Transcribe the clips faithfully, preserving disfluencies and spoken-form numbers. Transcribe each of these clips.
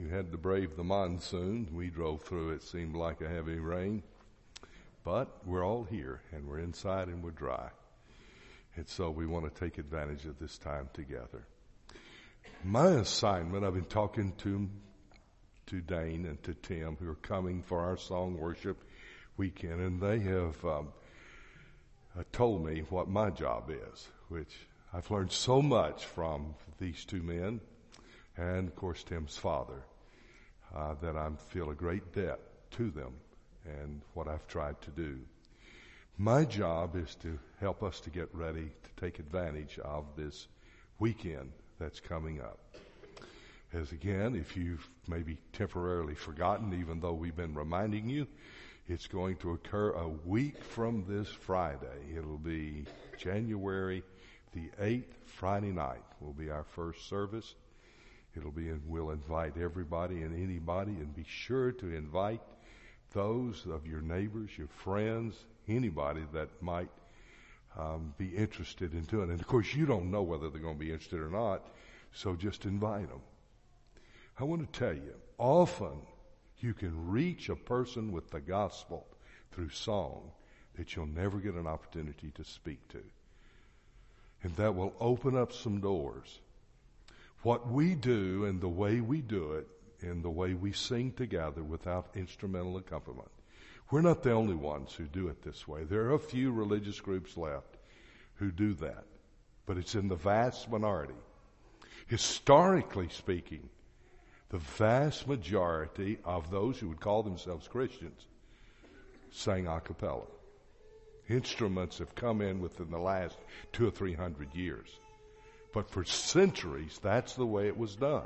You had to brave the monsoon. We drove through it. Seemed like a heavy rain. But we're all here, and we're inside, and we're dry. And so we want to take advantage of this time together. My assignment, I've been talking to, to Dane and to Tim, who are coming for our song worship weekend, and they have um, uh, told me what my job is, which I've learned so much from these two men, and of course Tim's father, uh, that I feel a great debt to them and what I've tried to do. My job is to help us to get ready to take advantage of this weekend that's coming up. As again, if you've maybe temporarily forgotten, even though we've been reminding you, it's going to occur a week from this Friday. It'll be January the eighth, Friday night will be our first service. It'll be, and we'll invite everybody and anybody, and be sure to invite those of your neighbors, your friends, anybody that might um, be interested in doing it. And of course, you don't know whether they're going to be interested or not, so just invite them. I want to tell you, often you can reach a person with the gospel through song that you'll never get an opportunity to speak to. And that will open up some doors. What we do and the way we do it and the way we sing together without instrumental accompaniment, we're not the only ones who do it this way. There are a few religious groups left who do that, but it's in the vast minority. Historically speaking, the vast majority of those who would call themselves Christians sang a cappella. Instruments have come in within the last two or three hundred years. But for centuries, that's the way it was done.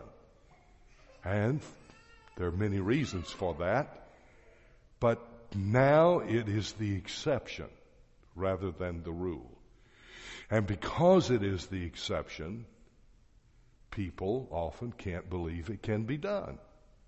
And there are many reasons for that. But now it is the exception rather than the rule. And because it is the exception, people often can't believe it can be done.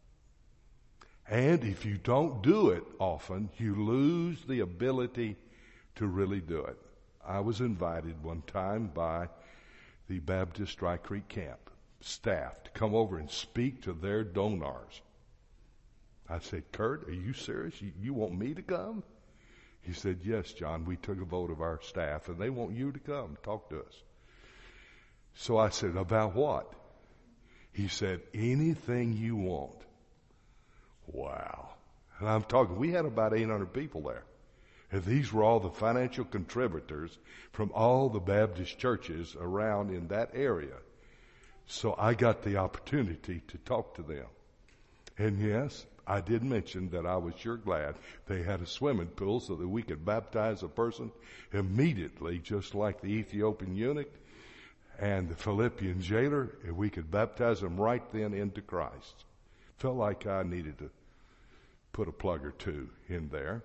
And if you don't do it often, you lose the ability to really do it. I was invited one time by the Baptist Dry Creek Camp staff to come over and speak to their donors. I said, Kurt, are you serious? You, you want me to come? He said, yes, John, we took a vote of our staff and they want you to come talk to us. So I said, about what? He said, anything you want. Wow. And I'm talking, we had about eight hundred people there. And these were all the financial contributors from all the Baptist churches around in that area. So I got the opportunity to talk to them. And yes, I did mention that I was sure glad they had a swimming pool so that we could baptize a person immediately, just like the Ethiopian eunuch and the Philippian jailer, and we could baptize them right then into Christ. Felt like I needed to put a plug or two in there.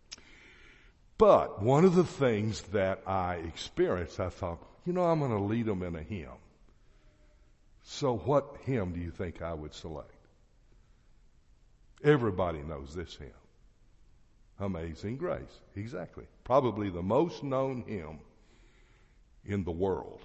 But one of the things that I experienced, I thought, you know, I'm going to lead them in a hymn. So what hymn do you think I would select? Everybody knows this hymn. Amazing Grace. Exactly. Probably the most known hymn in the world.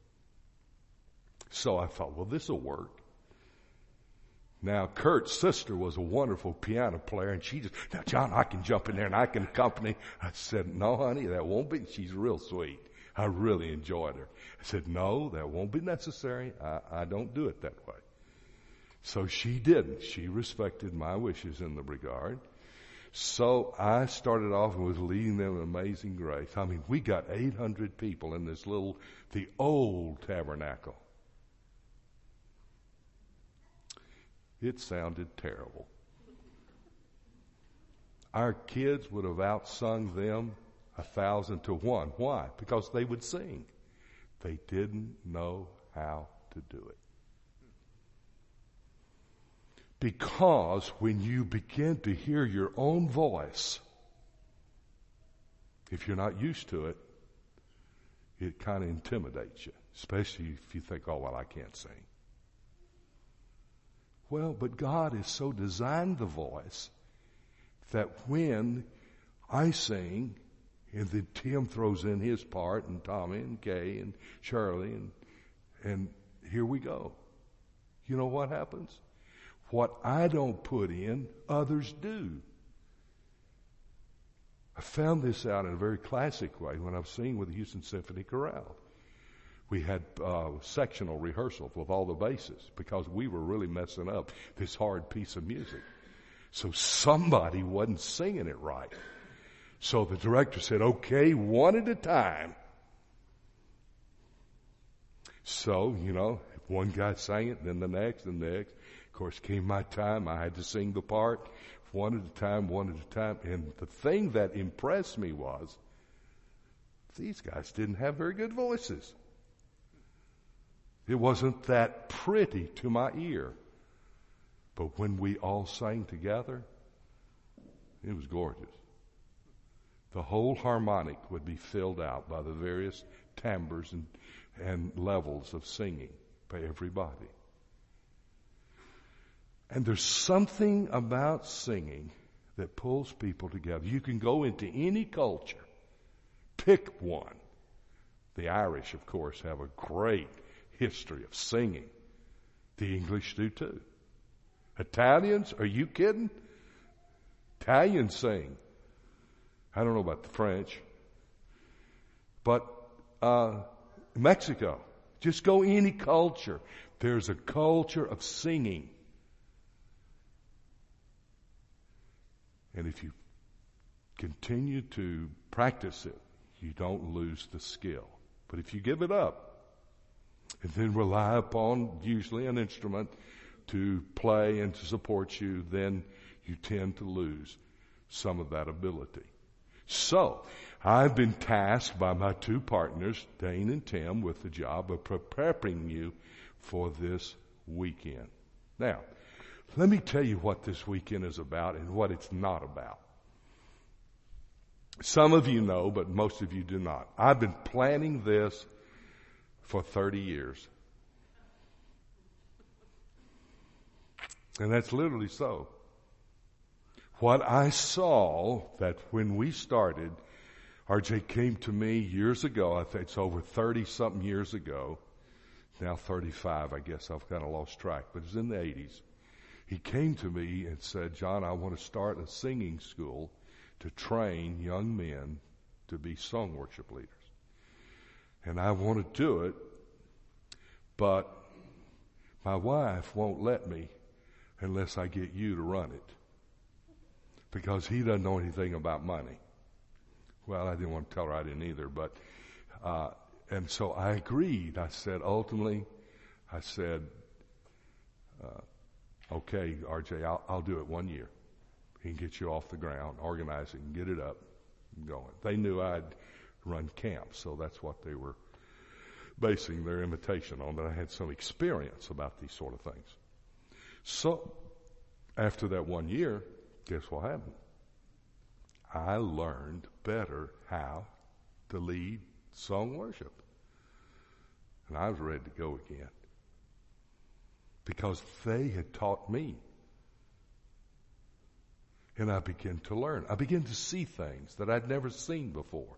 So I thought, well, this will work. Now, Kurt's sister was a wonderful piano player, and she just, now, John, I can jump in there and I can accompany. I said, no, honey, that won't be. She's real sweet. I really enjoyed her. I said, no, that won't be necessary. I, I don't do it that way. So she didn't. She respected my wishes in the regard. So I started off and was leading them in Amazing Grace. I mean, we got eight hundred people in this little, the old tabernacle. It sounded terrible. Our kids would have outsung them a thousand to one. Why? Because they would sing. They didn't know how to do it. Because when you begin to hear your own voice, if you're not used to it, it kind of intimidates you, especially if you think, oh, well, I can't sing. Well, but God has so designed the voice that when I sing, and then Tim throws in his part, and Tommy and Kay and Shirley, and, and here we go. You know what happens? What I don't put in, others do. I found this out in a very classic way when I was singing with the Houston Symphony Chorale. We had uh, sectional rehearsals with all the basses because we were really messing up this hard piece of music. So somebody wasn't singing it right. So the director said, okay, one at a time. So, you know, one guy sang it, then the next, and the next. Of course, came my time. I had to sing the part one at a time, one at a time. And the thing that impressed me was these guys didn't have very good voices. It wasn't that pretty to my ear. But when we all sang together, it was gorgeous. The whole harmonic would be filled out by the various timbres and, and levels of singing by everybody. And there's something about singing that pulls people together. You can go into any culture, pick one. The Irish, of course, have a great history of singing. The English do too. Italians, are you kidding? Italians sing. I don't know about the French. But uh, Mexico, just go any culture. There's a culture of singing. And if you continue to practice it, you don't lose the skill. But if you give it up and then rely upon usually an instrument to play and to support you, then you tend to lose some of that ability. So, I've been tasked by my two partners, Dane and Tim, with the job of preparing you for this weekend. Now, let me tell you what this weekend is about and what it's not about. Some of you know, but most of you do not. I've been planning this for thirty years. And that's literally so. What I saw that when we started, R J came to me years ago, I think it's over thirty-something years ago, now thirty-five, I guess, I've kind of lost track, but it was in the eighties. He came to me and said, John, I want to start a singing school to train young men to be song worship leaders. And I want to do it, but my wife won't let me unless I get you to run it. Because he doesn't know anything about money. Well, I didn't want to tell her I didn't either, but, uh, and so I agreed. I said, ultimately, I said, uh, okay, R J, I'll, I'll do it one year. He can get you off the ground, organize it, and get it up and going. They knew I'd run camps, so that's what they were basing their invitation on, that I had some experience about these sort of things. So, after that one year, guess what happened? I learned better how to lead song worship. And I was ready to go again. Because they had taught me. And I began to learn. I began to see things that I'd never seen before.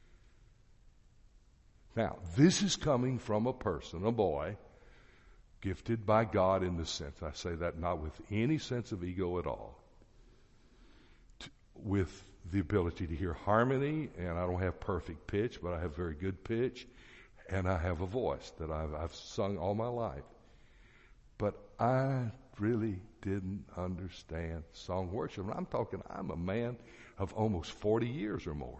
Now, this is coming from a person, a boy, gifted by God in the sense, I say that not with any sense of ego at all, to, with the ability to hear harmony, and I don't have perfect pitch, but I have very good pitch, and I have a voice that I've, I've sung all my life. But I really didn't understand song worship. And I'm talking, I'm a man of almost forty years or more.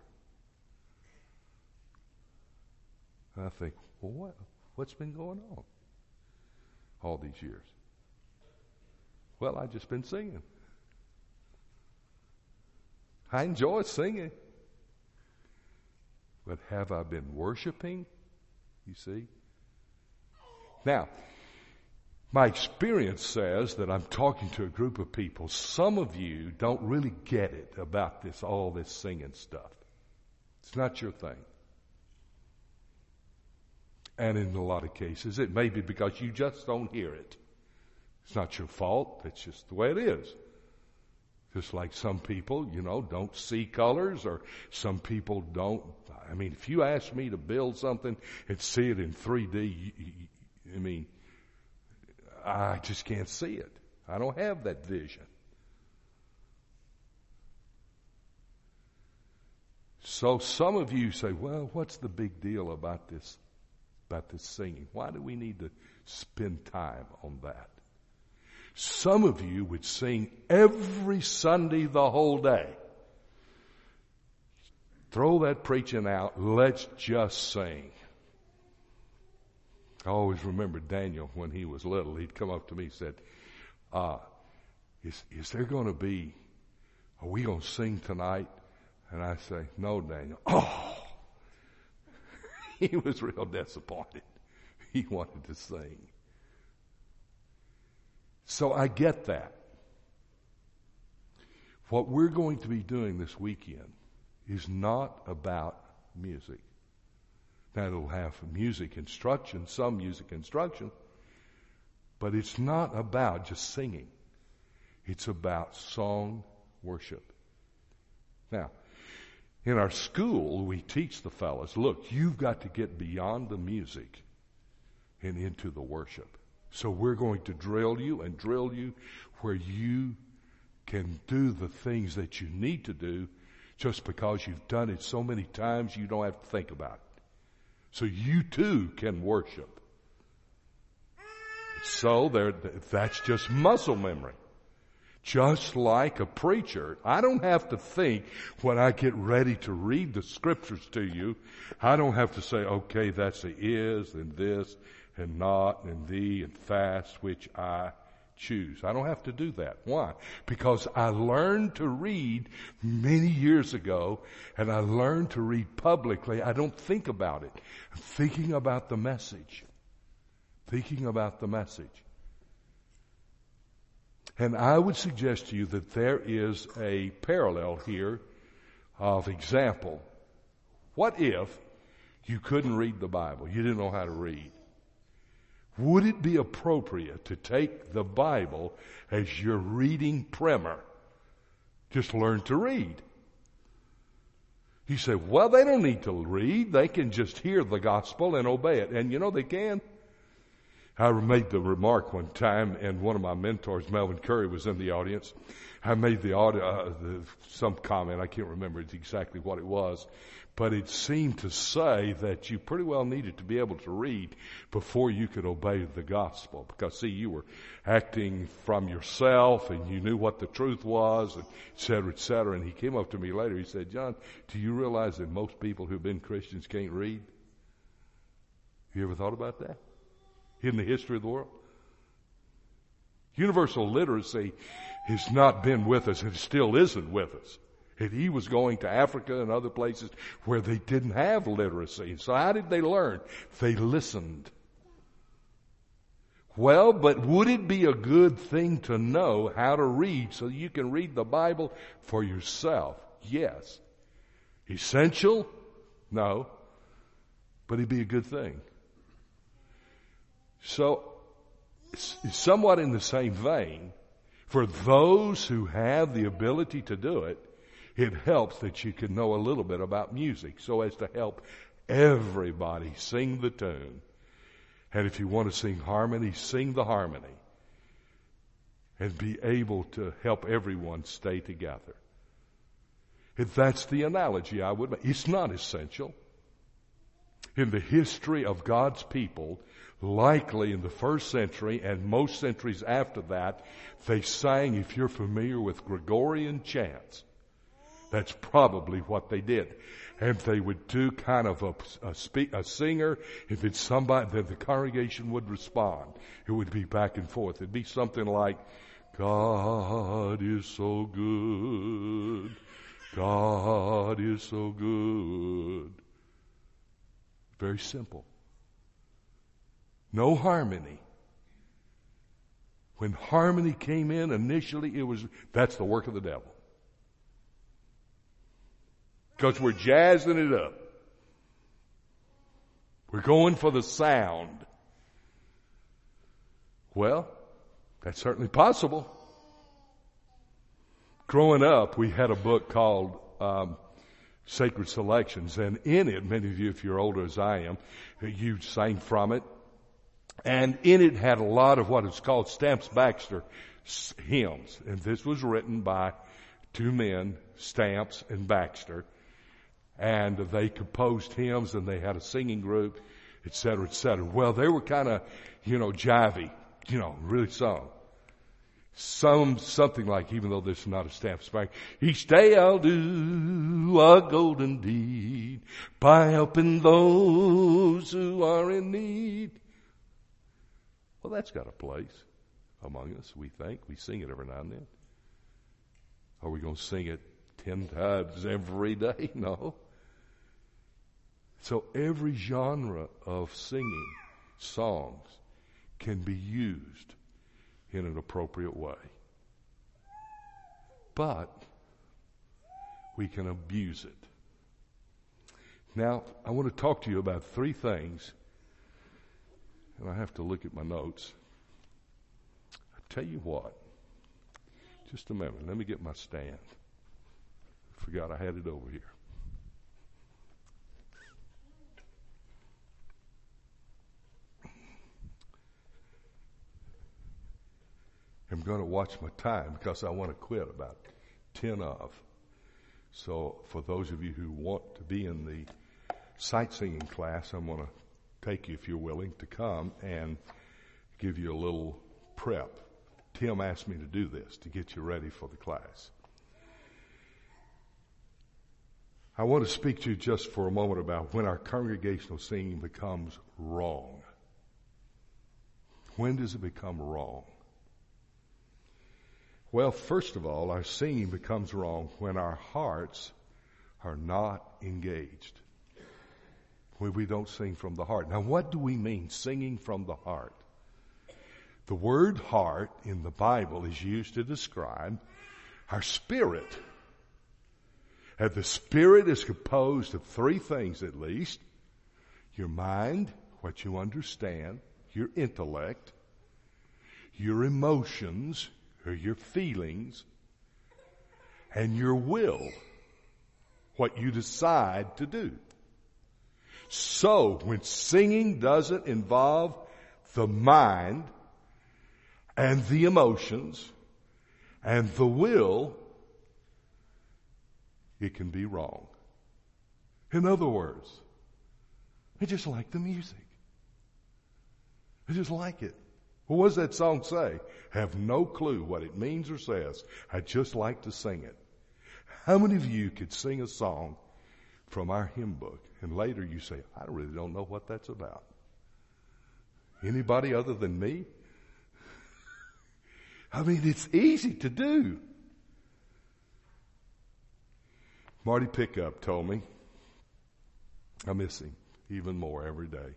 And I think, well, what, what's been going on all these years? Well, I've just been singing. I enjoy singing. But have I been worshiping? You see? Now, my experience says that I'm talking to a group of people. Some of you don't really get it about this, all this singing stuff. It's not your thing. And in a lot of cases, it may be because you just don't hear it. It's not your fault. It's just the way it is. Just like some people, you know, don't see colors, or some people don't. I mean, if you ask me to build something and see it in three D, you, you, I mean, I just can't see it. I don't have that vision. So some of you say, well, what's the big deal about this, about this singing? Why do we need to spend time on that? Some of you would sing every Sunday the whole day. Throw that preaching out. Let's just sing. I always remember Daniel when he was little. He'd come up to me and said, uh, is, is there going to be, are we going to sing tonight? And I say, no, Daniel. Oh, he was real disappointed. He wanted to sing. So I get that. What we're going to be doing this weekend is not about music. Now it'll have music instruction, some music instruction, but it's not about just singing. It's about song worship. Now, in our school, we teach the fellas, look, you've got to get beyond the music and into the worship. So we're going to drill you and drill you where you can do the things that you need to do just because you've done it so many times you don't have to think about it. So you too can worship. So there, that's just muscle memory. Just like a preacher, I don't have to think when I get ready to read the scriptures to you. I don't have to say, okay, that's the is and this and not and thee and fast, which I choose. I don't have to do that. Why? Because I learned to read many years ago, and I learned to read publicly. I don't think about it. I'm thinking about the message. Thinking about the message. And I would suggest to you that there is a parallel here of example. What if you couldn't read the Bible? You didn't know how to read. Would it be appropriate to take the Bible as your reading primer? Just learn to read. You say, well, they don't need to read. They can just hear the gospel and obey it. And you know they can. I made the remark one time, and one of my mentors, Melvin Curry, was in the audience. I made the, uh, the some comment. I can't remember exactly what it was, but it seemed to say that you pretty well needed to be able to read before you could obey the gospel. Because, see, you were acting from yourself, and you knew what the truth was, and et cetera, et cetera. And he came up to me later. He said, John, do you realize that most people who've been Christians can't read? You ever thought about that? In the history of the world? Universal literacy has not been with us and still isn't with us. And he was going to Africa and other places where they didn't have literacy. So how did they learn? They listened. Well, but would it be a good thing to know how to read so you can read the Bible for yourself? Yes. Essential? No. But it'd be a good thing. So, somewhat in the same vein, for those who have the ability to do it, it helps that you can know a little bit about music so as to help everybody sing the tune. And if you want to sing harmony, sing the harmony. And be able to help everyone stay together. If that's the analogy I would make. It's not essential. In the history of God's people, likely in the first century and most centuries after that, they sang, if you're familiar with Gregorian chants, that's probably what they did. And they would do kind of a, a, spe- a singer. If it's somebody, then the congregation would respond. It would be back and forth. It'd be something like, God is so good. God is so good. Very simple. No harmony. When harmony came in initially, it was, that's the work of the devil. Because we're jazzing it up. We're going for the sound. Well, that's certainly possible. Growing up, we had a book called um, Sacred Selections, and in it, many of you, if you're older as I am, you sang from it. And in it had a lot of what is called Stamps Baxter hymns. And this was written by two men, Stamps and Baxter. And they composed hymns, and they had a singing group, et cetera, et cetera. Well, they were kind of, you know, jivey, you know, really sung. Some, something like, even though this is not a Stamps Baxter, each day I'll do a golden deed by helping those who are in need. Well, that's got a place among us, we think. We sing it every now and then. Are we going to sing it ten times every day? No. So every genre of singing songs can be used in an appropriate way. But we can abuse it. Now, I want to talk to you about three things, and I have to look at my notes. I tell you what, just a minute, let me get my stand. Forgot I had it over here. I'm going to watch my time because I want to quit about ten of. So for those of you who want to be in the sight singing class, I'm going to take you, if you're willing, to come and give you a little prep. Tim asked me to do this to get you ready for the class. I want to speak to you just for a moment about when our congregational singing becomes wrong. When does it become wrong? Well, first of all, our singing becomes wrong when our hearts are not engaged. When we don't sing from the heart. Now, what do we mean, singing from the heart? The word heart in the Bible is used to describe our spirit. And the spirit is composed of three things at least. Your mind, what you understand, your intellect, your emotions, or your feelings, and your will, what you decide to do. So, when singing doesn't involve the mind and the emotions and the will, it can be wrong. In other words, I just like the music. I just like it. Well, what does that song say? Have no clue what it means or says. I just like to sing it. How many of you could sing a song from our hymn book and later you say, I really don't know what that's about? Anybody other than me? I mean, it's easy to do. Marty Pickup told me, I miss him even more every day.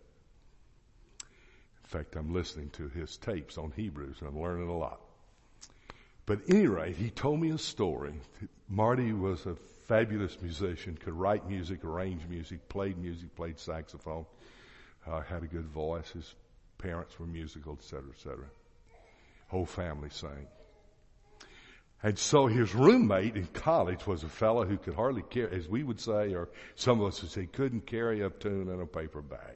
In fact, I'm listening to his tapes on Hebrews, and I'm learning a lot. But at any rate, he told me a story. Marty was a fabulous musician, could write music, arrange music, played music, played saxophone, uh, had a good voice. His parents were musical, et cetera, et cetera. Whole family sang. And so his roommate in college was a fellow who could hardly carry, as we would say, or some of us would say, couldn't carry a tune in a paper bag.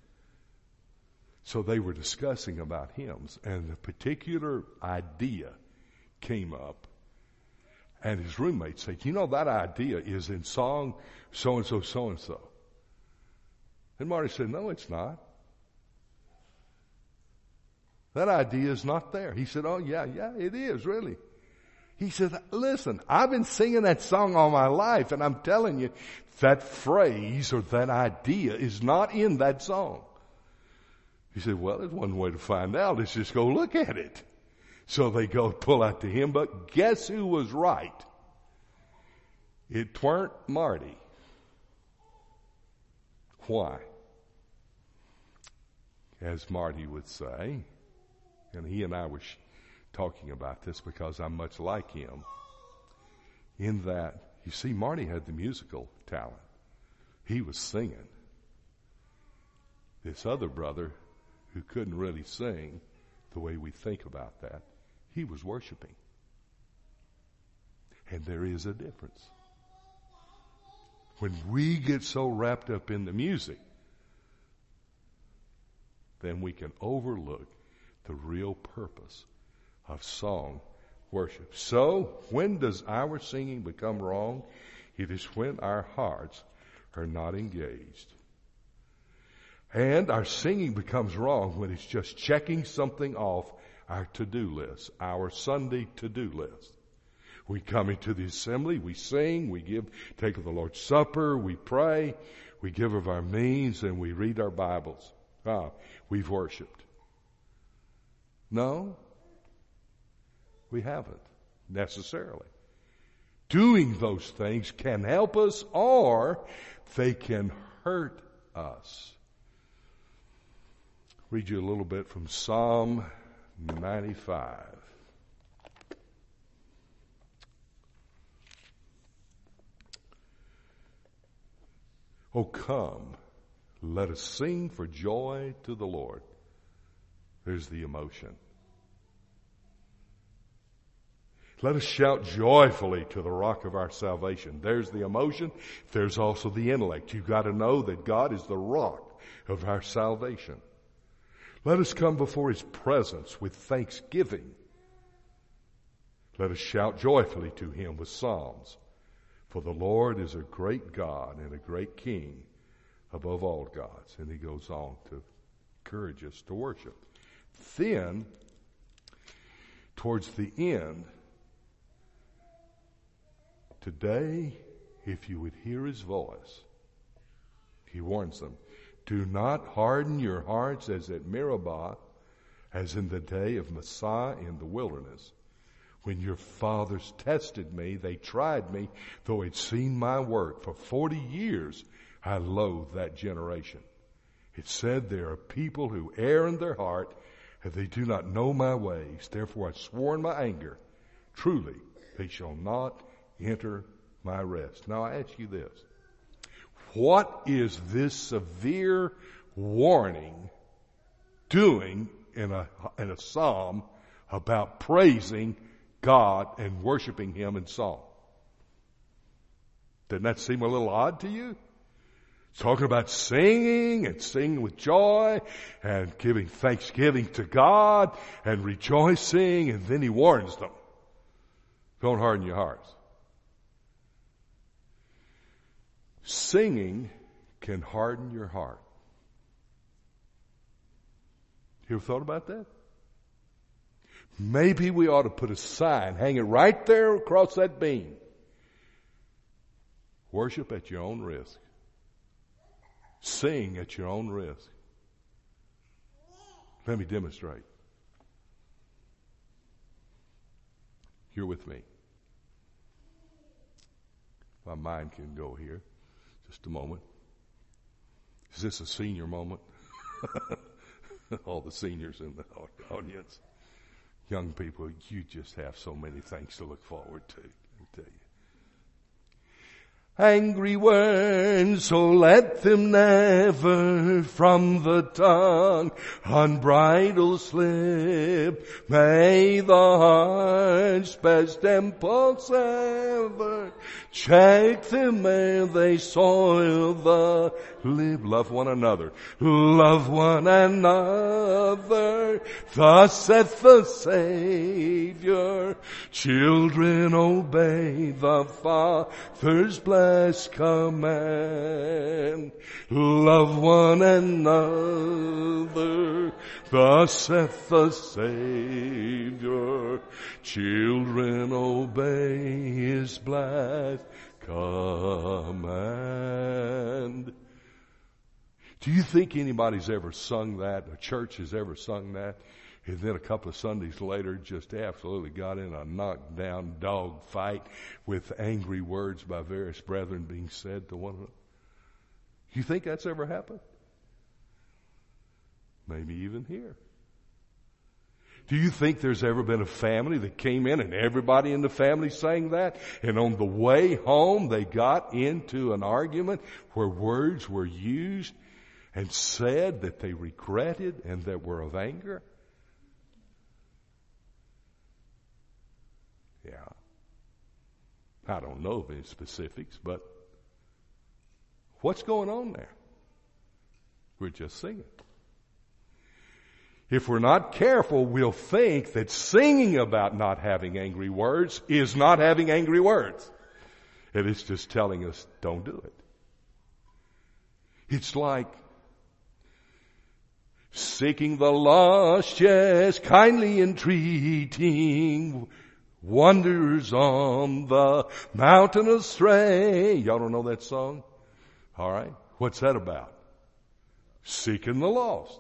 So they were discussing about hymns, and a particular idea came up. And his roommate said, you know, that idea is in song so-and-so, so-and-so. And Marty said, no, it's not. That idea is not there. He said, oh, yeah, yeah, it is, really. He said, listen, I've been singing that song all my life, and I'm telling you, that phrase or that idea is not in that song. He said, well, there's one way to find out. Let's just go look at it. So they go pull out the hymn book. Guess who was right? It weren't Marty. Why? As Marty would say, and he and I were talking about this because I'm much like him, in that, you see, Marty had the musical talent. He was singing. This other brother, who couldn't really sing the way we think about that, he was worshiping. And there is a difference. When we get so wrapped up in the music, then we can overlook the real purpose of song worship. So, when does our singing become wrong? It is when our hearts are not engaged. And our singing becomes wrong when it's just checking something off our to-do list, our Sunday to-do list. We come into the assembly, we sing, we give, take of the Lord's Supper, we pray, we give of our means, and we read our Bibles. Ah, we've worshiped. No, we haven't necessarily. Doing those things can help us, or they can hurt us. Read you a little bit from Psalm ninety-five. Oh, come, let us sing for joy to the Lord. There's the emotion. Let us shout joyfully to the rock of our salvation. There's the emotion. There's also the intellect. You've got to know that God is the rock of our salvation. Let us come before His presence with thanksgiving. Let us shout joyfully to Him with psalms. For the Lord is a great God and a great King above all gods. And he goes on to encourage us to worship. Then, towards the end, today, if you would hear His voice, He warns them, do not harden your hearts as at Meribah, as in the day of Massah in the wilderness. When your fathers tested me, they tried me, though they'd seen my work. For forty years I loathed that generation. It said, there are people who err in their heart, and they do not know my ways. Therefore I swore in my anger, truly they shall not enter my rest. Now I ask you this. What is this severe warning doing in a, in a psalm about praising God and worshiping Him in song? Doesn't that seem a little odd to you? Talking about singing and singing with joy and giving thanksgiving to God and rejoicing, and then He warns them. Don't harden your hearts. Singing can harden your heart. You ever thought about that? Maybe we ought to put a sign, hang it right there across that beam. Worship at your own risk. Sing at your own risk. Let me demonstrate. You're with me. My mind can go here. Just a moment. Is this a senior moment? All the seniors in the audience. Young people, you just have so many things to look forward to. I tell you. Angry words, so let them never from the tongue unbridled slip. May the heart's best impulse ever check them ere they soil the lip. Love one another. Love one another. Thus saith the Savior. Children, obey the Father's blessing. Command, love one another, thus saith the Savior. Children, obey His blessed command. Do you think anybody's ever sung that? A church has ever sung that? And then a couple of Sundays later just absolutely got in a knockdown dog fight with angry words by various brethren being said to one another. You think that's ever happened? Maybe even here. Do you think there's ever been a family that came in and everybody in the family sang that? And on the way home they got into an argument where words were used and said that they regretted and that were of anger? Yeah. I don't know of any specifics, but what's going on there? We're just singing. If we're not careful, we'll think that singing about not having angry words is not having angry words. And it's just telling us, don't do it. It's like seeking the lost, yes, kindly entreating, wanders on the mountain astray. Y'all don't know that song? All right. What's that about? Seeking the lost.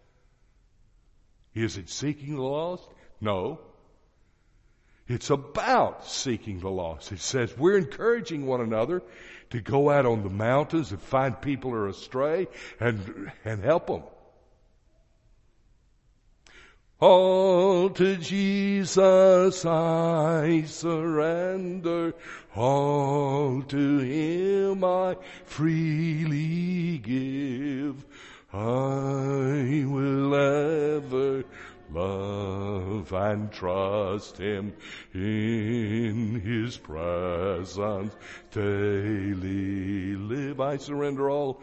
Is it seeking the lost? No. It's about seeking the lost. It says we're encouraging one another to go out on the mountains and find people who are astray and, and help them. All to Jesus I surrender, all to Him I freely give. I will ever love and trust Him in His presence daily live. I surrender all.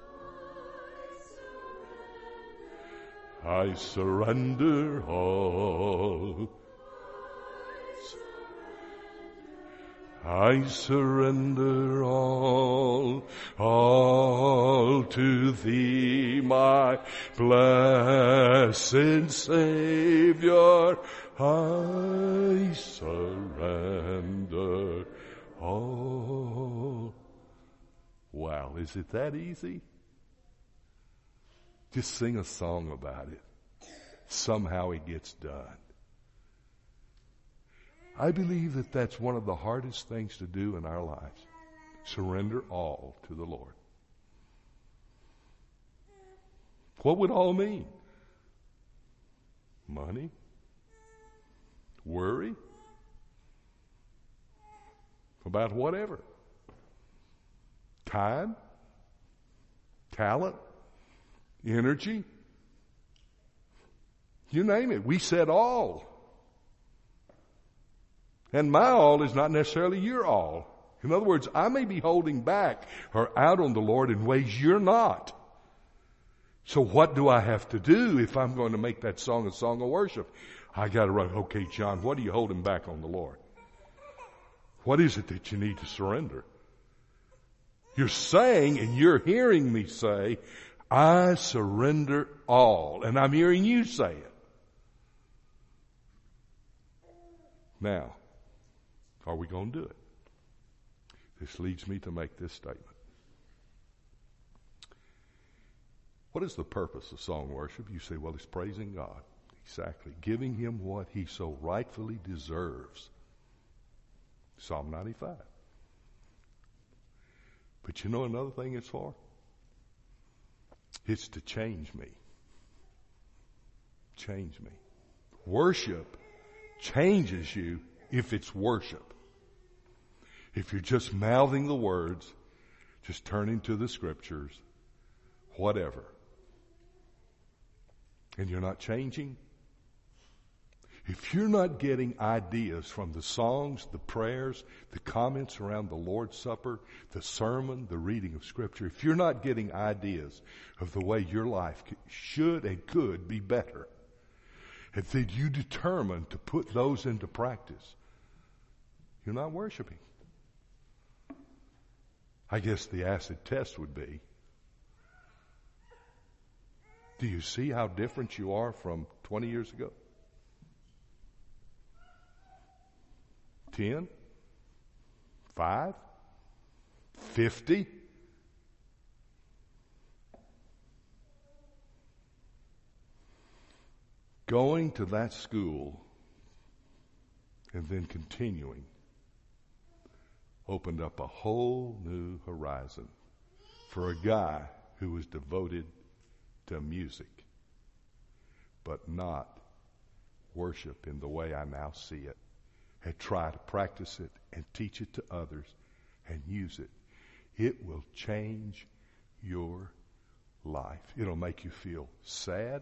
I surrender all. I surrender all, all to Thee, my blessed Savior. I surrender all. Wow, is it that easy? Just sing a song about it. Somehow it gets done. I believe that that's one of the hardest things to do in our lives. Surrender all to the Lord. What would all mean? Money? Worry? About whatever. Time? Talent? Energy? You name it. We said all. And my all is not necessarily your all. In other words, I may be holding back or out on the Lord in ways you're not. So what do I have to do if I'm going to make that song a song of worship? I got to write, okay, John, what are you holding back on the Lord? What is it that you need to surrender? You're saying, and you're hearing me say, I surrender all. And I'm hearing you say it. Now, are we going to do it? This leads me to make this statement. What is the purpose of song worship? You say, well, it's praising God. Exactly. Giving Him what He so rightfully deserves. Psalm ninety-five. But you know another thing it's for? It's to change me. Change me. Worship changes you if it's worship. If you're just mouthing the words, just turning to the scriptures, whatever, and you're not changing, if you're not getting ideas from the songs, the prayers, the comments around the Lord's Supper, the sermon, the reading of Scripture, if you're not getting ideas of the way your life should and could be better, and then you determine to put those into practice, you're not worshiping. I guess the acid test would be, do you see how different you are from twenty years ago? ten? five? fifty? Going to that school and then continuing opened up a whole new horizon for a guy who was devoted to music, but not worship in the way I now see it, and try to practice it and teach it to others and use it. It will change your life. It'll make you feel sad.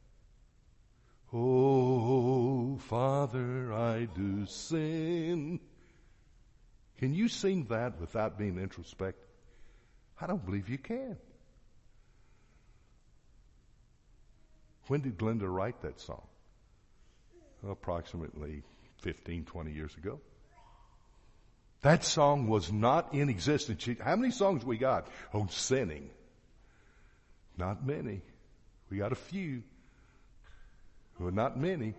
Oh, Father, I do sin. Can you sing that without being introspective? I don't believe you can. When did Glenda write that song? Approximately fifteen, twenty years ago. That song was not in existence. She, how many songs we got on sinning? Not many. We got a few. Well, not many.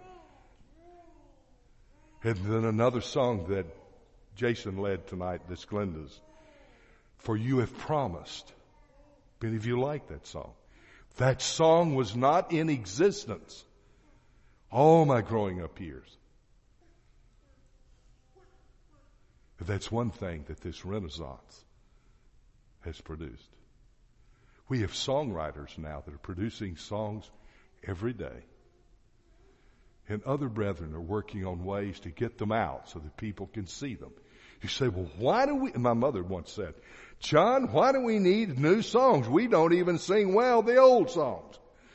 And then another song that Jason led tonight, that's Glenda's. For you have promised. Many of you like that song. That song was not in existence all my growing up years. But that's one thing that this Renaissance has produced. We have songwriters now that are producing songs every day. And other brethren are working on ways to get them out so that people can see them. You say, well, why do we, my mother once said, John, why do we need new songs? We don't even sing well the old songs.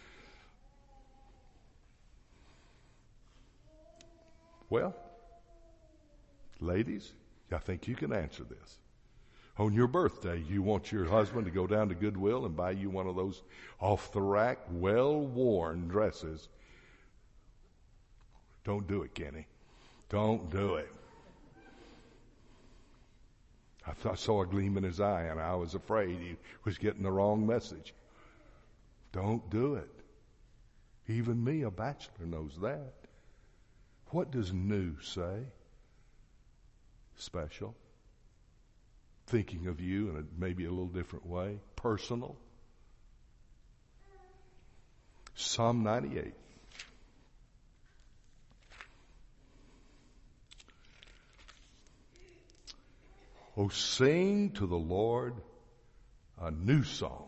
Well, ladies, I think you can answer this. On your birthday, you want your husband to go down to Goodwill and buy you one of those off-the-rack, well-worn dresses. Don't do it, Kenny. Don't do it. I, th- I saw a gleam in his eye, and I was afraid he was getting the wrong message. Don't do it. Even me, a bachelor, knows that. What does new say? Special. Thinking of you in a, maybe a little different way. Personal. Psalm ninety-eight. Oh, sing to the Lord a new song.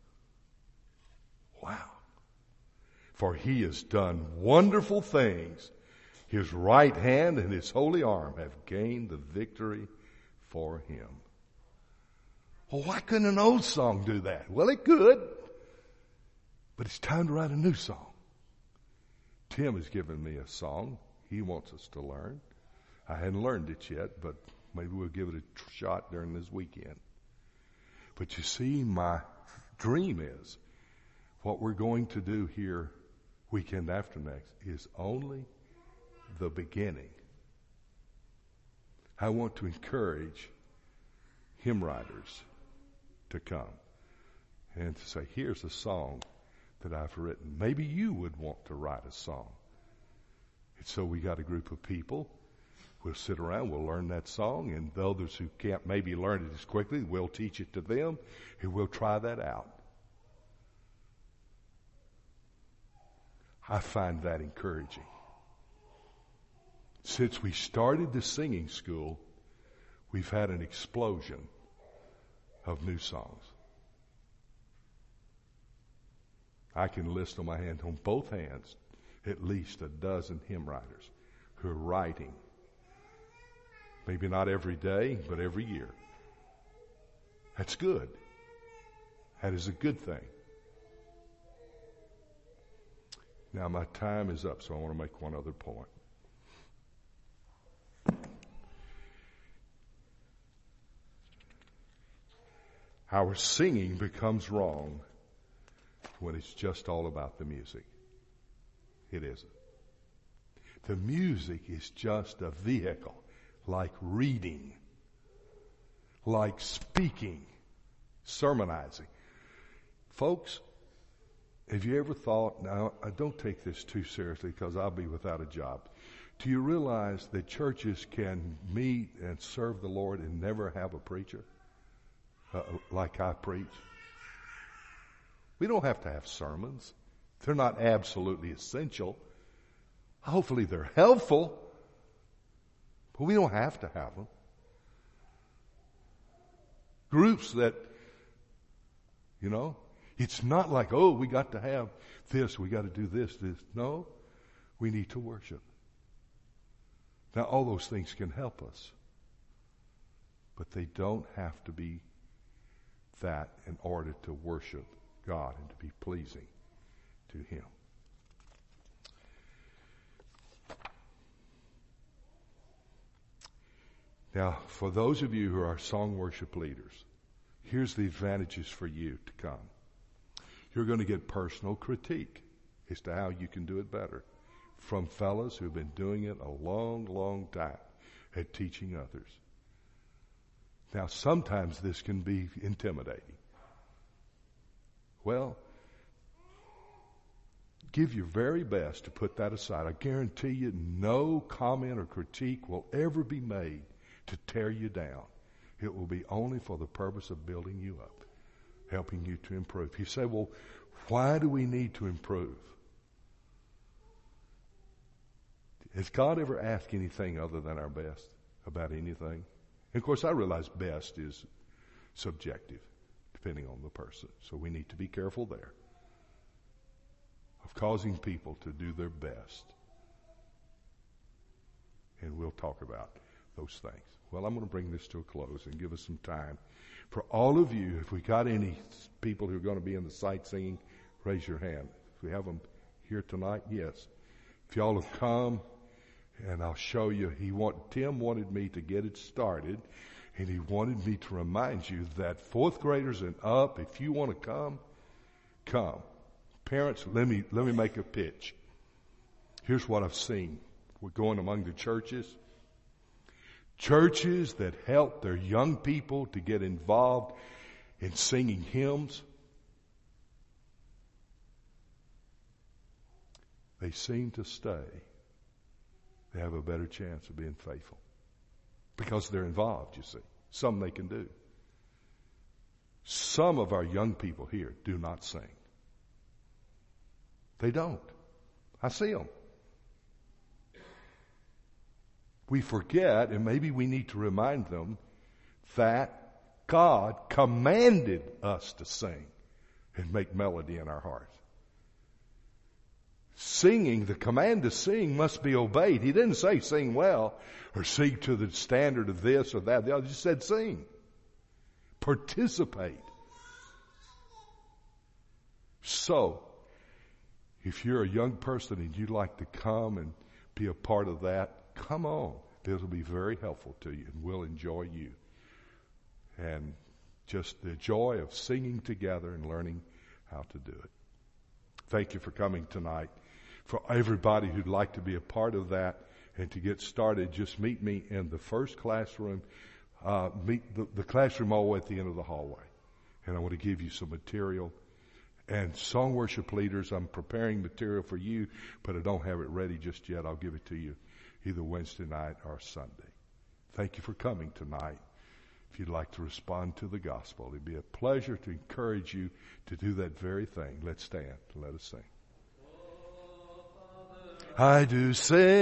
Wow. For he has done wonderful things. His right hand and his holy arm have gained the victory for him. Well, why couldn't an old song do that? Well, it could. But it's time to write a new song. Tim has given me a song he wants us to learn. I hadn't learned it yet, but maybe we'll give it a shot during this weekend. But you see, my dream is what we're going to do here weekend after next is only the beginning. I want to encourage hymn writers to come and to say, here's a song that I've written. Maybe you would want to write a song. And so we got a group of people. We'll sit around, we'll learn that song, and those who can't maybe learn it as quickly, we'll teach it to them, and we'll try that out. I find that encouraging. Since we started the singing school, we've had an explosion of new songs. I can list on my hand, on both hands, at least a dozen hymn writers who are writing. Maybe not every day, but every year. That's good. That is a good thing. Now my time is up, so I want to make one other point. Our singing becomes wrong when it's just all about the music. It isn't. The music is just a vehicle, like reading, like speaking, sermonizing. Folks, have you ever thought, now I don't take this too seriously because I'll be without a job. Do you realize that churches can meet and serve the Lord and never have a preacher uh, like I preach? We don't have to have sermons. They're not absolutely essential. Hopefully they're helpful, but we don't have to have them. Groups that, you know, it's not like, oh, we got to have this, we got to do this, this. No, we need to worship. Now, all those things can help us, but they don't have to be that in order to worship God and to be pleasing to Him. Now, for those of you who are song worship leaders, here's the advantages for you to come. You're going to get personal critique. as to how you can do it better from fellows who've been doing it a long, long time at teaching others. Now, sometimes this can be intimidating. Well, give your very best to put that aside. I guarantee you no comment or critique will ever be made to tear you down. It will be only for the purpose of building you up, helping you to improve. You say, well, why do we need to improve? Has God ever asked anything other than our best about anything? And of course, I realize best is subjective, depending on the person. So we need to be careful there of causing people to do their best. And we'll talk about those things. Well, I'm going to bring this to a close and give us some time. For all of you, if we got any people who are going to be in the sightseeing, raise your hand. If we have them here tonight, yes. If y'all have come, and I'll show you, he want, Tim wanted me to get it started, and he wanted me to remind you that fourth graders and up, if you want to come, come. Parents, let me, let me make a pitch. Here's what I've seen. We're going among the churches. Churches that help their young people to get involved in singing hymns. They seem to stay. They have a better chance of being faithful because they're involved, you see. Some they can do. Some of our young people here do not sing. They don't. I see them. We forget, and maybe we need to remind them, that God commanded us to sing and make melody in our hearts. Singing, the command to sing must be obeyed. He didn't say sing well or sing to the standard of this or that. He just said sing. Participate. So, if you're a young person and you'd like to come and be a part of that, come on. It'll be very helpful to you and we'll enjoy you. And just the joy of singing together and learning how to do it. Thank you for coming tonight. For everybody who'd like to be a part of that and to get started, just meet me in the first classroom. Uh, meet the, the classroom all the way at the end of the hallway. And I want to give you some material. And song worship leaders, I'm preparing material for you, but I don't have it ready just yet. I'll give it to you either Wednesday night or Sunday. Thank you for coming tonight. If you'd like to respond to the gospel, it'd be a pleasure to encourage you to do that very thing. Let's stand and let us sing. I do sing.